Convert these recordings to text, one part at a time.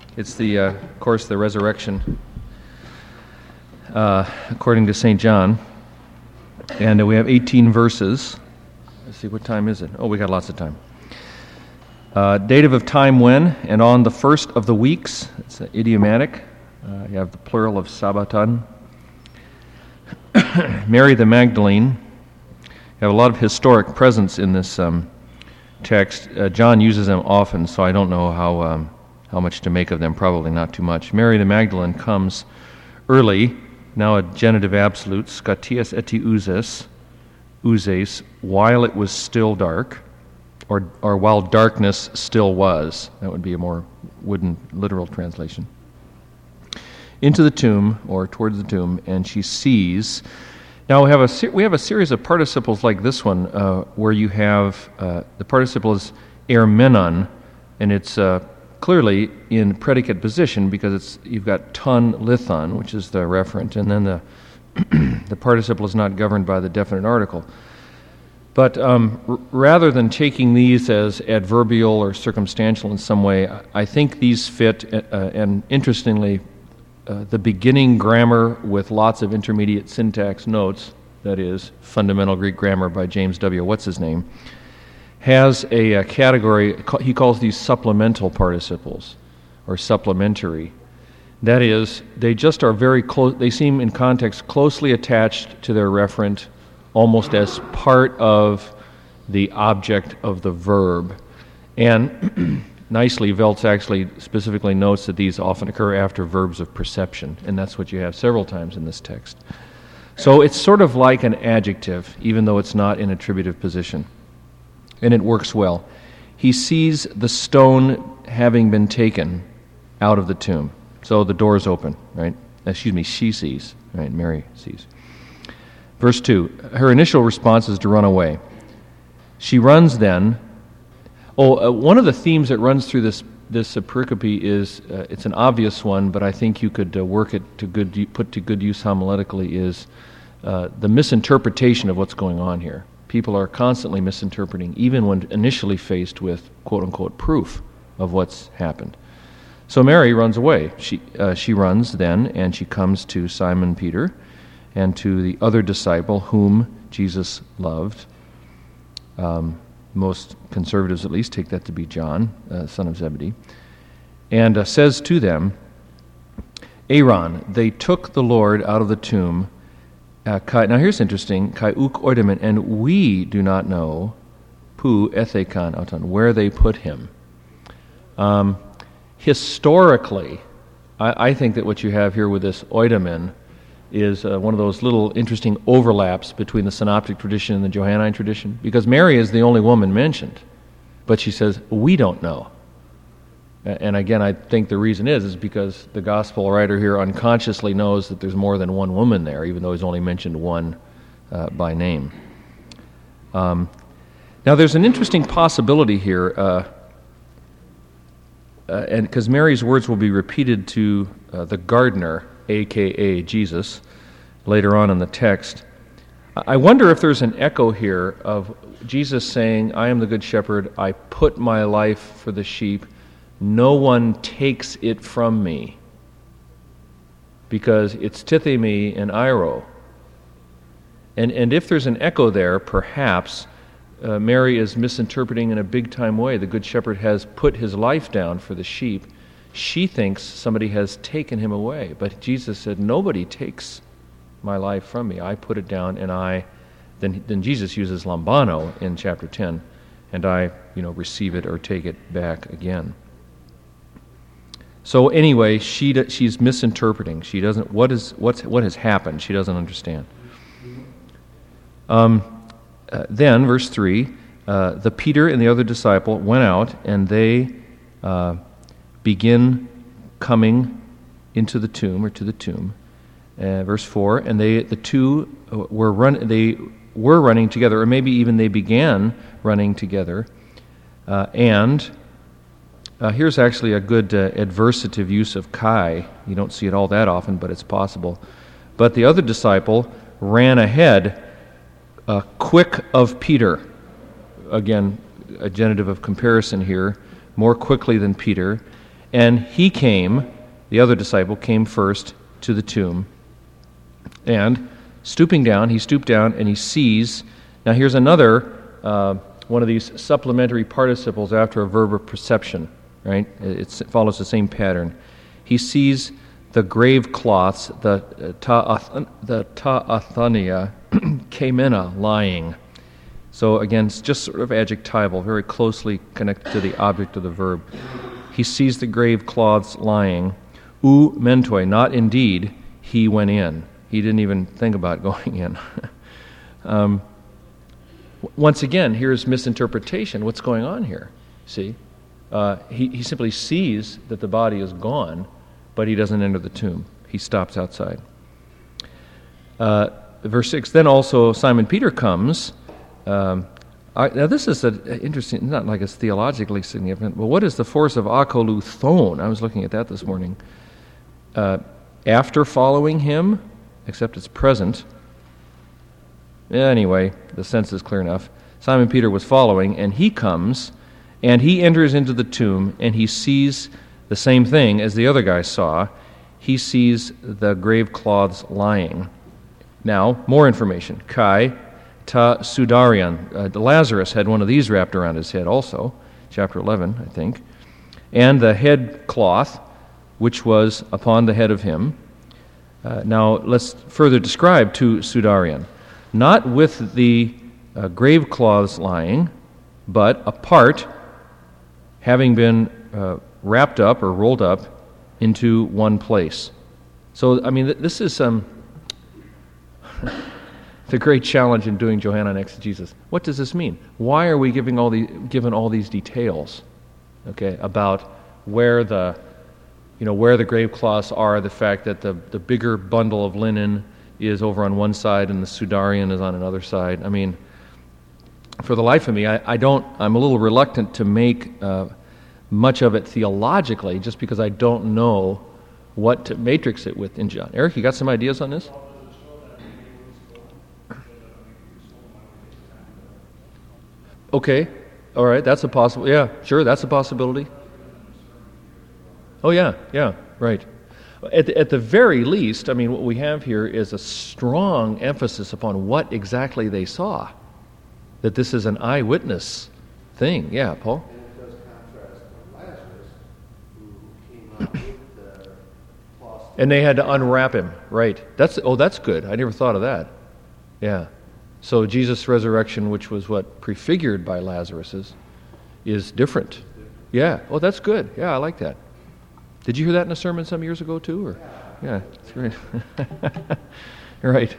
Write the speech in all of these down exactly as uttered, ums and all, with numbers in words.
It's the, uh, of course, the resurrection uh, according to Saint John. And uh, we have eighteen verses. Let's see, what time is it? Oh, we got lots of time. Uh, dative of time when, and on the first of the weeks. It's idiomatic. Uh, you have the plural of Sabbaton. Mary the Magdalene. You have a lot of historic presence in this um, text. Uh, John uses them often, so I don't know how um, how much to make of them. Probably not too much. Mary the Magdalene comes early, now a genitive absolute, skatias eti ouzes, ouzes, while it was still dark, or or while darkness still was. That would be a more wooden literal translation. Into the tomb, or towards the tomb, and she sees. Now we have a ser- we have a series of participles like this one, uh, where you have uh, the participle is ermenon, and it's uh, clearly in predicate position because it's you've got ton lithon, which is the referent, and then the the participle is not governed by the definite article. But um, r- rather than taking these as adverbial or circumstantial in some way, I, I think these fit, uh, and interestingly, Uh, the beginning grammar with lots of intermediate syntax notes, that is, Fundamental Greek Grammar by James W. What's-his-name, has a, a category, he calls these supplemental participles, or supplementary. That is, they just are very close, they seem in context closely attached to their referent, almost as part of the object of the verb. And nicely, Veltz actually specifically notes that these often occur after verbs of perception, and that's what you have several times in this text. So it's sort of like an adjective, even though it's not in attributive position. And it works well. He sees the stone having been taken out of the tomb. So the door is open, right? Excuse me, she sees, right? Mary sees. Verse two, her initial response is to run away. She runs then. Oh, uh, one of the themes that runs through this this uh, pericope is uh, it's an obvious one, but I think you could uh, work it to good put to good use homiletically is uh, the misinterpretation of what's going on here. People are constantly misinterpreting, even when initially faced with quote unquote proof of what's happened. So Mary runs away. She uh, she runs then, and she comes to Simon Peter and to the other disciple whom Jesus loved. Um, Most conservatives, at least, take that to be John, uh, son of Zebedee, and uh, says to them, Aaron, they took the Lord out of the tomb. Uh, kai, now here's interesting, kai uk oidemen, and we do not know, pu ethekon auton, where they put him. Um, historically, I, I think that what you have here with this oidemen is uh, one of those little interesting overlaps between the synoptic tradition and the Johannine tradition, because Mary is the only woman mentioned, but she says, we don't know. And again, I think the reason is is because the gospel writer here unconsciously knows that there's more than one woman there, even though he's only mentioned one uh, by name. Um, now, there's an interesting possibility here, uh, uh, and because Mary's words will be repeated to uh, the gardener, a k a. Jesus, later on in the text. I wonder if there's an echo here of Jesus saying, I am the good shepherd, I put my life for the sheep, no one takes it from me, because it's tithemi and airo. And, and if there's an echo there, perhaps uh, Mary is misinterpreting in a big-time way. The good shepherd has put his life down for the sheep. She thinks somebody has taken him away, but Jesus said, nobody takes my life from me. I put it down, and I, then then Jesus uses lambano in chapter ten, and I, you know, receive it or take it back again. So anyway, she she's misinterpreting. She doesn't, what is, what's, what has happened? She doesn't understand. Um, uh, then, verse three, uh, the Peter and the other disciple went out, and they uh, begin coming into the tomb, or to the tomb. Uh, verse four, and they the two were run they were running together, or maybe even they began running together. Uh, and uh, here's actually a good uh, adversative use of kai. You don't see it all that often, but it's possible. But the other disciple ran ahead, uh, quick of Peter. Again, a genitive of comparison here, more quickly than Peter. And he came, the other disciple came first to the tomb, and stooping down, he stooped down and he sees. Now here's another uh, one of these supplementary participles after a verb of perception, right? It's, it follows the same pattern. He sees the grave cloths, the uh, ta'ath- the ta'athania, kamena, lying. So again, it's just sort of adjectival, very closely connected to the object of the verb. He sees the grave cloths lying. U mentoi, not indeed, he went in. He didn't even think about going in. um, once again, here's misinterpretation. What's going on here? See? Uh, he, he simply sees that the body is gone, but he doesn't enter the tomb. He stops outside. Uh, verse six, then also Simon Peter comes. Um, I, now this is a, interesting, not like it's theologically significant, but what is the force of akoluthon? I was looking at that this morning. Uh, after following him, except it's present. Anyway, the sense is clear enough. Simon Peter was following, and he comes, and he enters into the tomb, and he sees the same thing as the other guy saw. He sees the grave cloths lying. Now, more information. Kai ta sudarian. Uh, Lazarus had one of these wrapped around his head also, chapter eleven, I think. And the head cloth, which was upon the head of him. Uh, now, let's further describe to sudarian. Not with the uh, grave cloths lying, but apart, having been uh, wrapped up or rolled up into one place. So, I mean, th- this is um, the great challenge in doing Johannine exegesis. What does this mean? Why are we giving all the given all these details? Okay, about where the you know where the grave cloths are, the fact that the the bigger bundle of linen is over on one side and the sudarian is on another side. I mean, for the life of me, I, I don't. I'm a little reluctant to make uh, much of it theologically, just because I don't know what to matrix it with in John. Eric, you got some ideas on this? Okay, all right, that's a possible. Yeah, sure, that's a possibility. Oh yeah, yeah, right. At the, at the very least, I mean, what we have here is a strong emphasis upon what exactly they saw. That this is an eyewitness thing. Yeah, Paul? And it does contrast with Lazarus, who came out with the cloth. And they had to unwrap him, right. That's Oh, that's good. I never thought of that. Yeah. So Jesus' resurrection, which was what prefigured by Lazarus's, is different. Yeah. Oh, that's good. Yeah, I like that. Did you hear that in a sermon some years ago too? Or yeah, it's great. Right.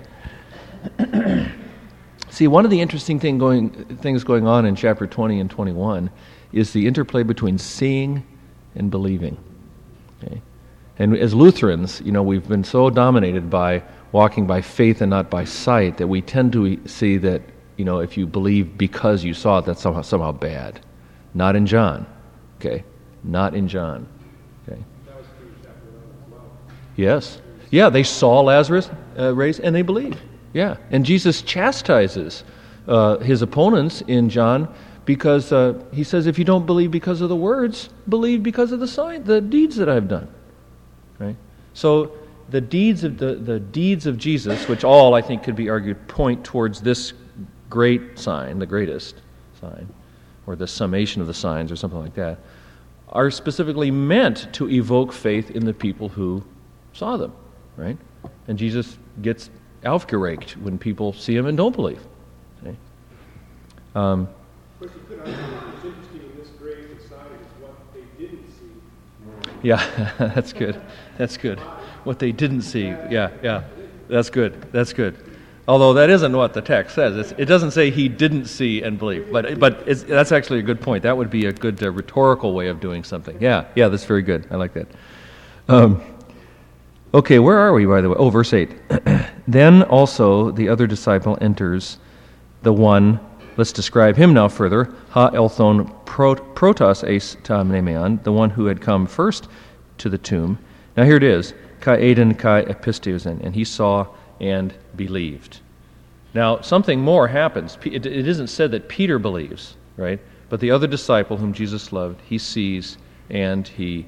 See, one of the interesting thing going things going on in chapter twenty and twenty-one is the interplay between seeing and believing. Okay? And as Lutherans, you know, we've been so dominated by walking by faith and not by sight that we tend to see that, you know, if you believe because you saw it, that's somehow somehow bad. Not in John. Okay? Not in John. Okay. That was true in chapter eleven as well. Yes. Yeah, they saw Lazarus uh, raised, and they believed. Yeah. And Jesus chastises uh, his opponents in John because uh, he says, if you don't believe because of the words, believe because of the sign, the deeds that I've done. Right? So the deeds of the, the deeds of Jesus, which all I think could be argued point towards this great sign, the greatest sign, or the summation of the signs, or something like that, are specifically meant to evoke faith in the people who saw them, right? And Jesus gets aufgeregt when people see him and don't believe. Okay? Um, Of course, you could argue that it's interesting in this grave inside is what they didn't see. yeah, that's good. That's good. What they didn't see. Yeah, yeah. That's good. That's good. Although that isn't what the text says. It's, it doesn't say he didn't see and believe. But but it's, that's actually a good point. That would be a good uh, rhetorical way of doing something. Yeah, yeah, that's very good. I like that. Um, okay, where are we, by the way? Oh, verse eight. Then also the other disciple enters, the one, let's describe him now further, ha elthon protos eis ta mnemeon, the one who had come first to the tomb. Now here it is, kai eden kai episteusen, and he saw and believed. Now, something more happens. It isn't said that Peter believes, right? But the other disciple whom Jesus loved, he sees and he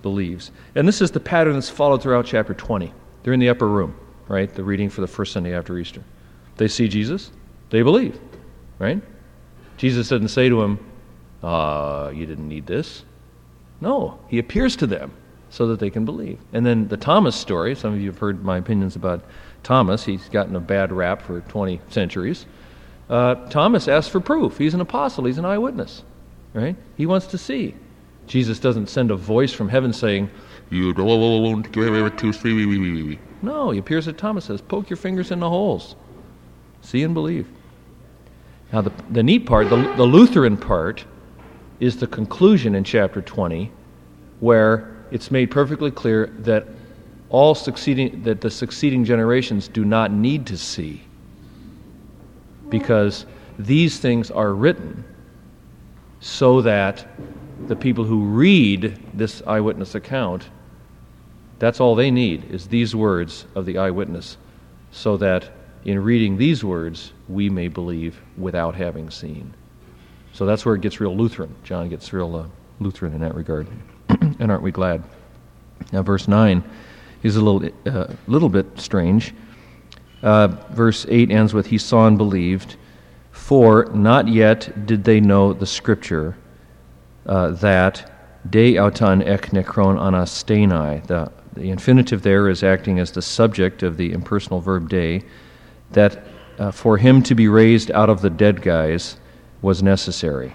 believes. And this is the pattern that's followed throughout chapter twenty. They're in the upper room, right? The reading for the first Sunday after Easter. They see Jesus, they believe, right? Jesus doesn't say to them, uh, you didn't need this. No, he appears to them so that they can believe. And then the Thomas story, some of you have heard my opinions about Thomas. He's gotten a bad rap for twenty centuries. Uh, Thomas asks for proof. He's an apostle. He's an eyewitness, right? He wants to see. Jesus doesn't send a voice from heaven saying, you don't to see. No, he appears at Thomas and says, poke your fingers in the holes. See and believe. Now, the, the neat part, the, the Lutheran part, is the conclusion in chapter twenty, where it's made perfectly clear that all succeeding, that the succeeding generations do not need to see, because these things are written so that the people who read this eyewitness account, that's all they need, is these words of the eyewitness, so that in reading these words, we may believe without having seen. So that's where it gets real Lutheran. John gets real uh, Lutheran in that regard. And aren't we glad? Now, verse nine is a little, uh, little bit strange. Uh, verse eight ends with, he saw and believed, for not yet did they know the scripture uh, that de auton ek nekron anastenai. The, the infinitive there is acting as the subject of the impersonal verb de, that uh, for him to be raised out of the dead guys was necessary.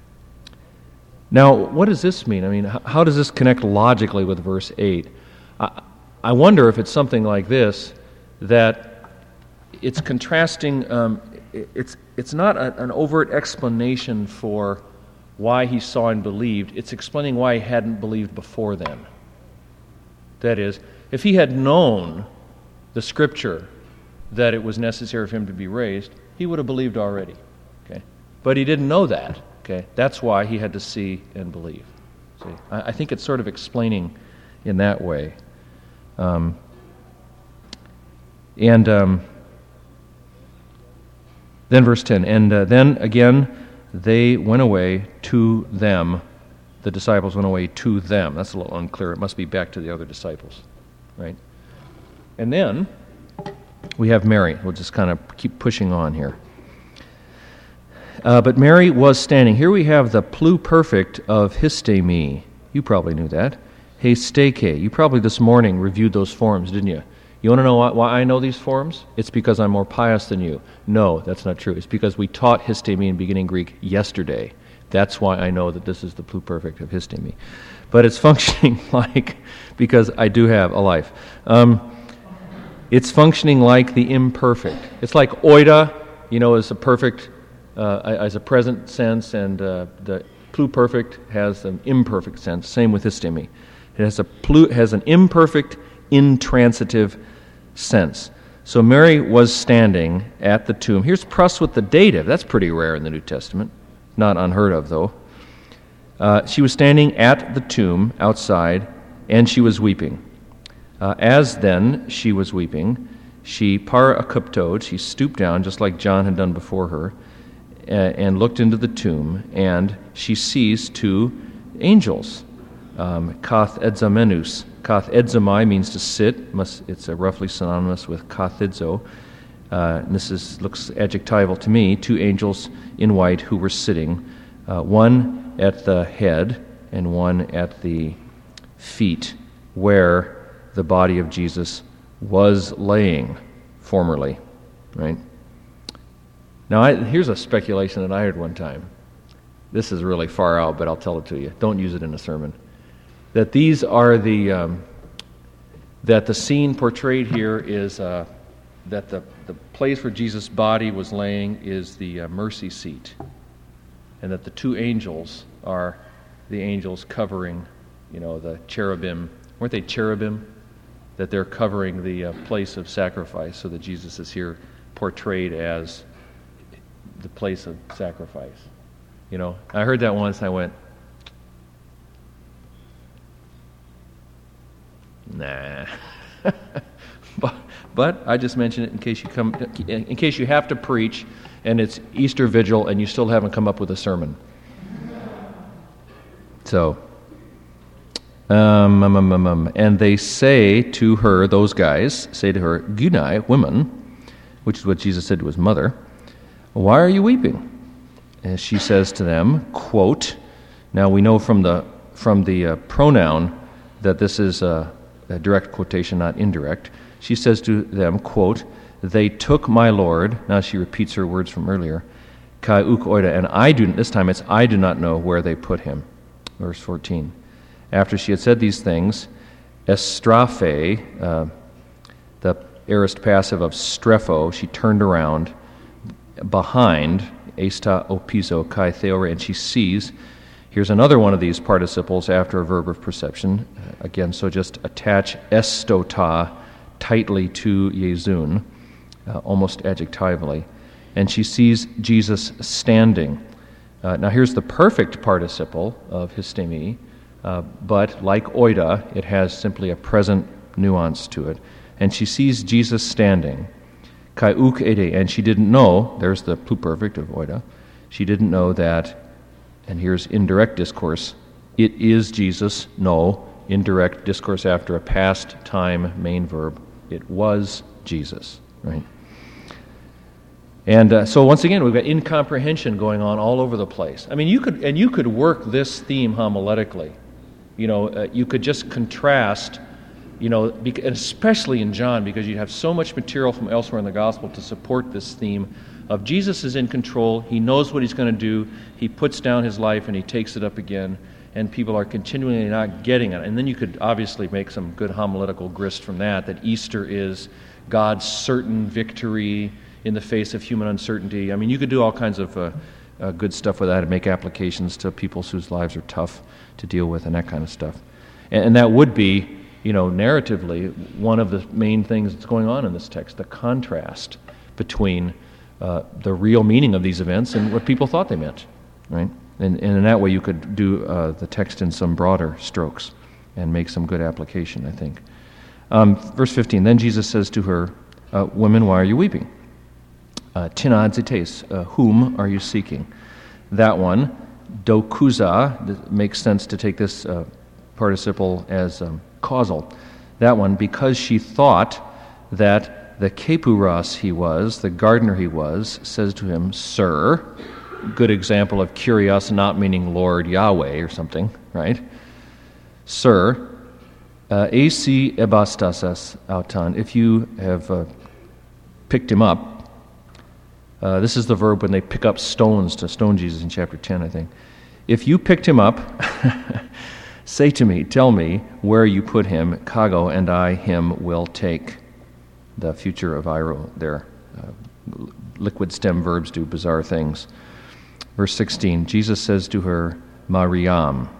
Now, what does this mean? I mean, how, how does this connect logically with verse eight? I, I wonder if it's something like this, that it's contrasting, um, it, it's, it's not a, an overt explanation for why he saw and believed. It's explaining why he hadn't believed before then. That is, if he had known the Scripture that it was necessary for him to be raised, he would have believed already. Okay, but he didn't know that. Okay, that's why he had to see and believe. See, I, I think it's sort of explaining in that way. Um, and um, then verse ten, and uh, then again they went away to them. The disciples went away to them. That's a little unclear. It must be back to the other disciples, right? And then we have Mary. We'll just kind of keep pushing on here. Uh, but Mary was standing. Here we have the pluperfect of histemi. You probably knew that. Heisteke. You probably this morning reviewed those forms, didn't you? You want to know why, why I know these forms? It's because I'm more pious than you. No, that's not true. It's because we taught histemi in beginning Greek yesterday. That's why I know that this is the pluperfect of histemi. But it's functioning like, because I do have a life. Um, it's functioning like the imperfect. It's like oida, you know, is a perfect, uh, as a present sense, and uh, the pluperfect has an imperfect sense. Same with histemi. It has a plu, has an imperfect, intransitive sense. So Mary was standing at the tomb. Here's plus with the dative. That's pretty rare in the New Testament. Not unheard of, though. Uh, she was standing at the tomb outside, and she was weeping. Uh, as then she was weeping, she parakuptod, she stooped down, just like John had done before her, uh, and looked into the tomb, and she sees two angels. Um, kath edzamenus. Kath edzamai means to sit. Must, it's uh, roughly synonymous with kathidzo. Uh, and this is, looks adjectival to me, two angels in white who were sitting, uh, one at the head and one at the feet, where the body of Jesus was laying formerly, right? Now, I, here's a speculation that I heard one time. This is really far out, but I'll tell it to you. Don't use it in a sermon. That these are the, um, that the scene portrayed here is... Uh, that the, the place where Jesus' body was laying is the uh, mercy seat, and that the two angels are the angels covering, you know, the cherubim. Weren't they cherubim? That they're covering the uh, place of sacrifice, so that Jesus is here portrayed as the place of sacrifice. You know, I heard that once, and I went, nah. but, But I just mention it in case you come, in case you have to preach, and it's Easter Vigil, and you still haven't come up with a sermon. So, Um, um, um, um, um, and they say to her, those guys say to her, Gunai, woman, which is what Jesus said to his mother, why are you weeping? And she says to them, quote, now we know from the from the uh, pronoun that this is a, a direct quotation, not indirect. She says to them, quote, they took my Lord, now she repeats her words from earlier, kai uk oida, and I do, this time it's I do not know where they put him. Verse fourteen. After she had said these things, estrophe, uh, the aorist passive of strepho, she turned around behind, esta opizo kai theore, and she sees. Here's another one of these participles after a verb of perception. Uh, again, so just attach estota tightly to Yezun, uh, almost adjectively. And she sees Jesus standing. Uh, now here's the perfect participle of histemi, uh, but like oida, it has simply a present nuance to it. And she sees Jesus standing. Kai uk ede, and she didn't know, there's the pluperfect of oida, she didn't know that, and here's indirect discourse, it is Jesus, no, indirect discourse after a past time main verb, it was Jesus, right? And uh, so once again, we've got incomprehension going on all over the place. I mean, you could, and you could work this theme homiletically. You know, uh, you could just contrast, you know, bec- especially in John, because you have so much material from elsewhere in the gospel to support this theme of Jesus is in control, he knows what he's going to do, he puts down his life and he takes it up again, and people are continually not getting it. And then you could obviously make some good homiletical grist from that, that Easter is God's certain victory in the face of human uncertainty. I mean, you could do all kinds of uh, uh, good stuff with that and make applications to people whose lives are tough to deal with and that kind of stuff. And, and that would be, you know, narratively, one of the main things that's going on in this text, the contrast between uh, the real meaning of these events and what people thought they meant, right? And, and in that way you could do uh, the text in some broader strokes and make some good application, I think. Um, verse fifteen, then Jesus says to her, uh, women, why are you weeping? Uh, Tinad zites, uh, whom are you seeking? That one, dokuza, makes sense to take this uh, participle as um, causal. That one, because she thought that the kepuras he was, the gardener he was, says to him, Sir, good example of kurios not meaning Lord Yahweh or something, right? Sir, uh, ac ebastasas autan, if you have uh, picked him up. Uh, this is the verb when they pick up stones to stone Jesus in chapter ten, I think. If you picked him up, say to me, tell me where you put him, kago, and I him will take. The future of Iro there. Uh, liquid stem verbs do bizarre things. Verse sixteen, Jesus says to her, Mariam.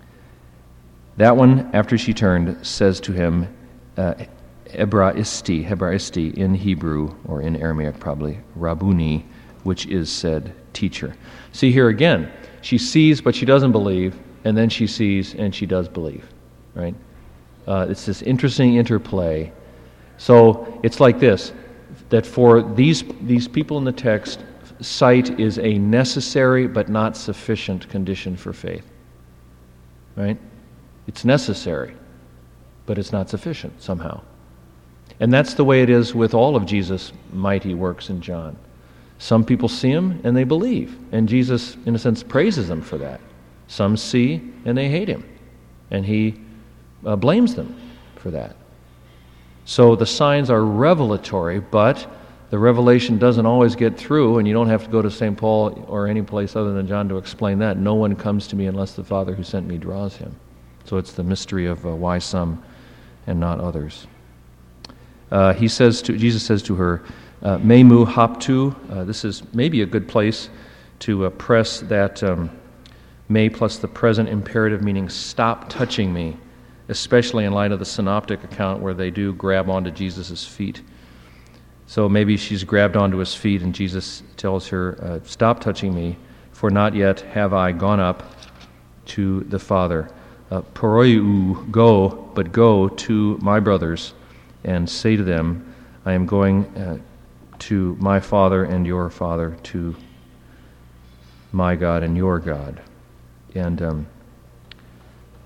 That one, after she turned, says to him, uh, Hebraisti, Hebraisti in Hebrew, or in Aramaic probably, Rabuni, which is said teacher. See here again, she sees but she doesn't believe, and then she sees and she does believe, right? Uh, it's this interesting interplay. So it's like this, that for these these people in the text, sight is a necessary but not sufficient condition for faith, right? It's necessary, but it's not sufficient somehow. And that's the way it is with all of Jesus' mighty works in John. Some people see him and they believe, and Jesus, in a sense, praises them for that. Some see and they hate him, and he uh, blames them for that. So the signs are revelatory, but the revelation doesn't always get through, and you don't have to go to Saint Paul or any place other than John to explain that. No one comes to me unless the Father who sent me draws him. So it's the mystery of uh, why some and not others. Uh, he says to Jesus says to her, uh, "Memu haptu." Uh, this is maybe a good place to uh, press that um, "may" plus the present imperative, meaning "stop touching me," especially in light of the synoptic account where they do grab onto Jesus' feet. So maybe she's grabbed onto his feet, and Jesus tells her, uh, "Stop touching me, for not yet have I gone up to the Father." Uh, Poroiu, go, but go to my brothers and say to them, I am going uh, to my Father and your Father, to my God and your God. And um,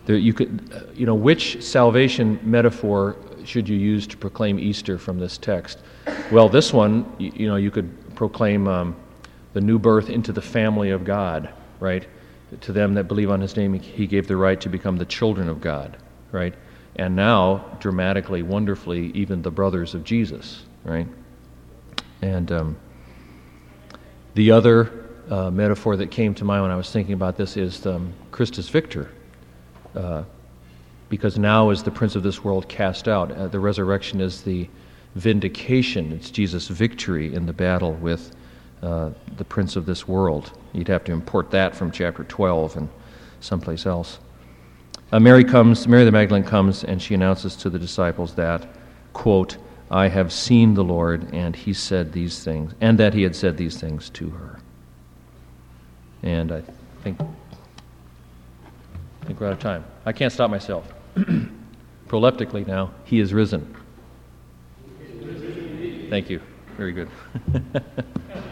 There, you could, uh, you know, which salvation metaphor should you use to proclaim Easter from this text? Well, this one, you, you know, you could proclaim um, the new birth into the family of God, right? To them that believe on His name, He gave the right to become the children of God, right? And now, dramatically, wonderfully, even the brothers of Jesus, right? And um, the other uh, metaphor that came to mind when I was thinking about this is um, Christus Victor, uh, because now is the prince of this world cast out. Uh, the resurrection is the vindication. It's Jesus' victory in the battle with uh, the prince of this world. You'd have to import that from chapter twelve and someplace else. Uh, Mary comes, Mary the Magdalene comes, and she announces to the disciples that, quote, I have seen the Lord, and He said these things, and that He had said these things to her. And I think, I think we're out of time. I can't stop myself. Proleptically now, He is risen. Thank you. Very good.